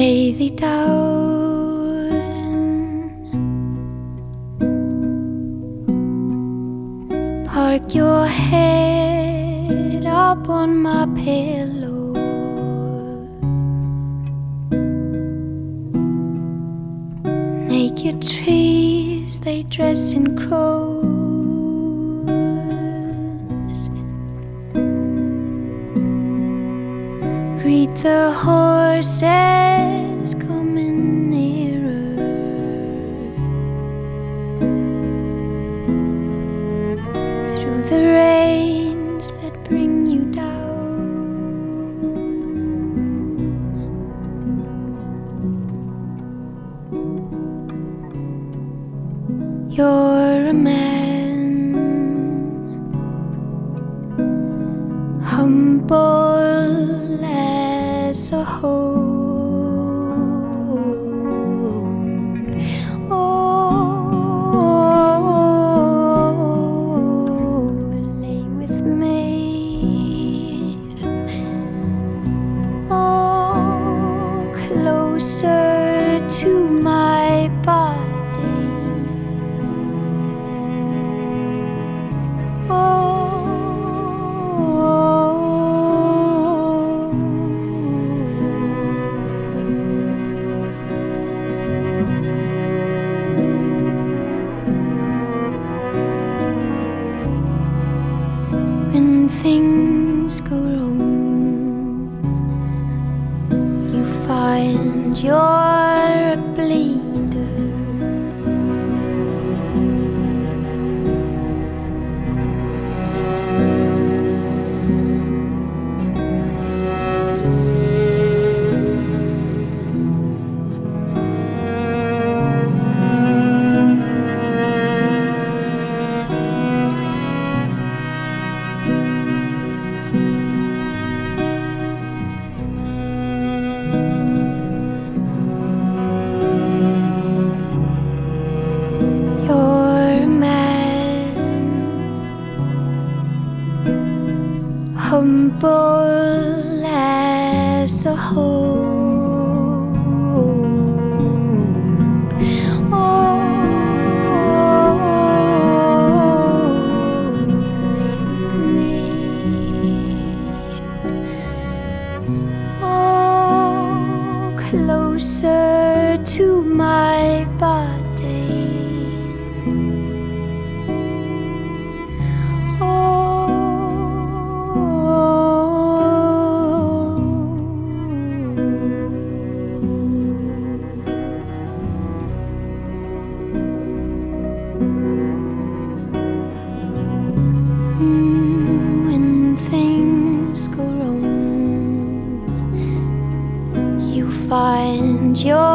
lay thee down. Park your head up on my pillow. Naked trees, they dress in crows. Greet the horses coming nearer. Through the rains that bring you down. You're a man, humble as a home. Oh, lay with me. Oh, closer to my body. When things go wrong, you find you're a bleeder. Humble as a home. Oh, lay with me. Oh, closer to my body. When things go wrong, you find your